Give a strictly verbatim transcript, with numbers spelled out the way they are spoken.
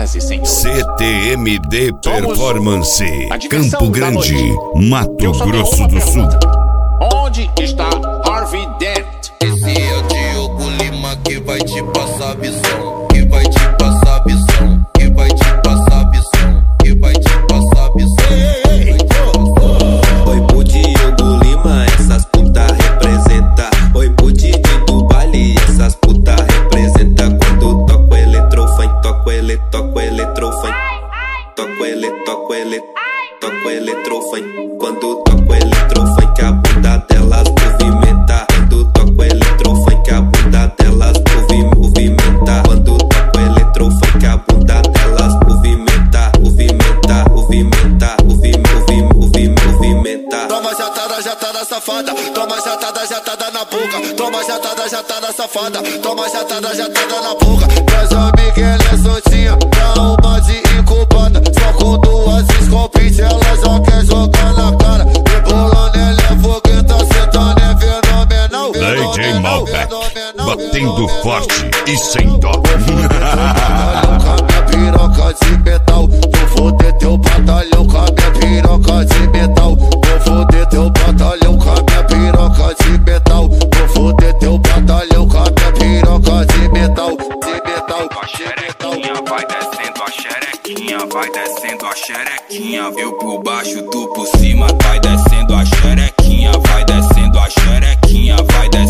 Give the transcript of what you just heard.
Senhoras e senhores, C T M D Performance, Campo Grande, Mato Grosso do Sul. Onde está Harvey Dent? Esse é o Diogo Lima que vai te passar visão, que vai te passar visão, que vai te passar visão, que vai te passar visão. Oi pro Diogo Lima, essas puta representa. Oi pro Didi do baile, essas puta representa. Quando toco eletrofunk, toco ele, toco eletrofunk, toco ele, toco ele, toco eletrofunk. Quando toco eletrofunk, a bunda delas movimenta. Quando toco eletrofunk, a bunda delas movimenta. Quando toco eletrofunk, a bunda delas movimenta, movimenta, movimenta, movimenta, movimenta. Toma jatada, jatada safada. Toma jatada, jatada na boca. Toma jatada, jatada safada. Toma jatada, jatada na boca. Traz a Miguel é soltinha, pra uma de incubada. Só com duas escopinhas, ela já quer jogar na cara. Rebolando, ela é fogueta, sentando é fenomenal. D J Malbec, batendo forte e sem dó. Batalhão com a minha piroca de metal. Vou foder teu batalhão com a minha piroca de metal. Vou foder teu batalhão com a minha piroca de metal. Vou foder teu batalhão com a minha piroca de metal. De metal, A xerequinha vai descendo, a xerequinha vai descendo, a xerequinha viu por baixo, tu por cima, vai descendo, a xerequinha vai descendo, a xerequinha vai descendo.